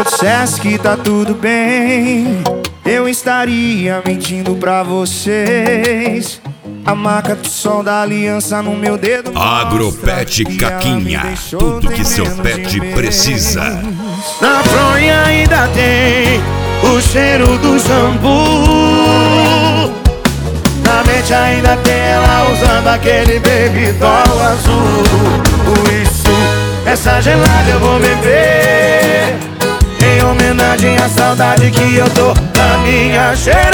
eu dissesse que tá tudo bem, eu estaria mentindo pra vocês. A marca do sol da aliança no meu dedo. Agropet Caquinha, tudo que seu pet precisa. Na fronha ainda tem o cheiro do shampoo. Na mente ainda tem ela usando aquele baby doll azul. Por isso, essa gelada eu vou beber, em homenagem à saudade que eu tô da minha cheirosa,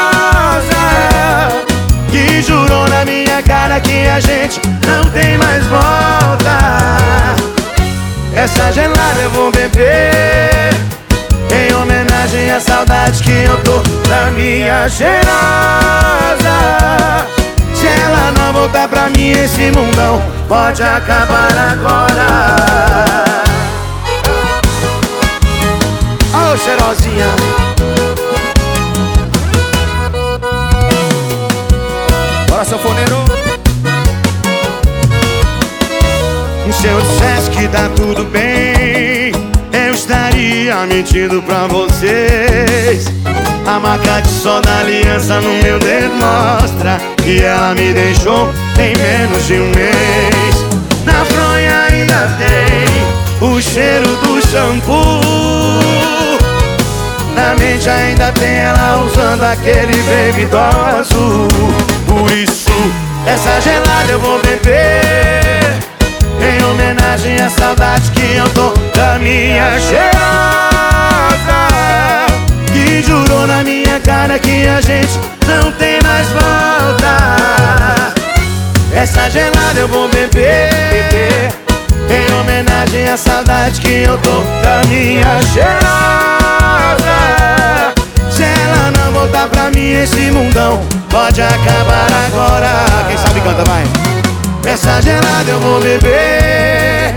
que jurou na minha cara que a gente não tem mais volta. Essa gelada eu vou beber, em homenagem à saudade que eu tô da minha cheirosa. Se ela não voltar pra mim, esse mundão pode acabar agora. Ô, cheirosinha, bora, sanfoneiro. Se eu dissesse que tá tudo bem, eu estaria mentindo pra vocês. A marca de sol da aliança no meu dedo mostra que ela me deixou em menos de um mês. Na fronha ainda tem o cheiro do shampoo. Na mente ainda tem ela usando aquele baby doll azul. Por isso, essa gelada eu vou beber, em homenagem à saudade que eu tô da minha cheirosa, que jurou na minha cara que a gente não tem mais volta. Essa gelada eu vou beber, em homenagem à saudade que eu tô da minha cheirosa. Se ela não voltar pra mim, esse mundão pode acabar agora. Quem sabe canta, vai. Essa gelada eu vou beber,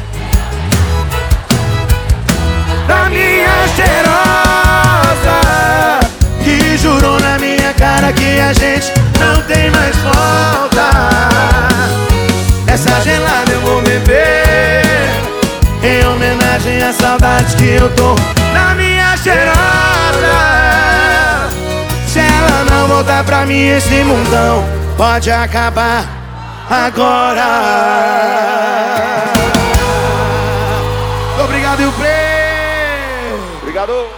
da minha cheirosa, que jurou na minha cara que a gente não tem mais volta. Essa gelada eu vou beber, em homenagem à saudade que eu tô da minha cheirosa. Se ela não voltar pra mim, esse mundão pode acabar agora. Obrigado e o play. Obrigado.